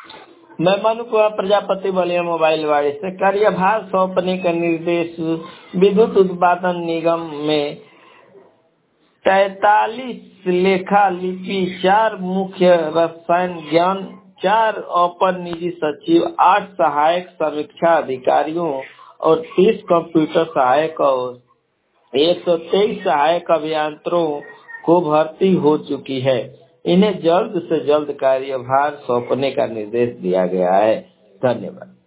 मैं मनु कुमार प्रजापति बलिया मोबाइल वाड़ी से कार्यभार सौंपने का निर्देश विद्युत उत्पादन निगम में 43 लेखा लिपि, 4 मुख्य रसायन ज्ञान, 4 अपर निजी सचिव, 8 सहायक समीक्षा अधिकारियों और 30 कंप्यूटर सहायक और 123 सहायक अभियंताओं को भर्ती हो चुकी है। इन्हें जल्द से जल्द कार्यभार सौंपने का निर्देश दिया गया है। धन्यवाद।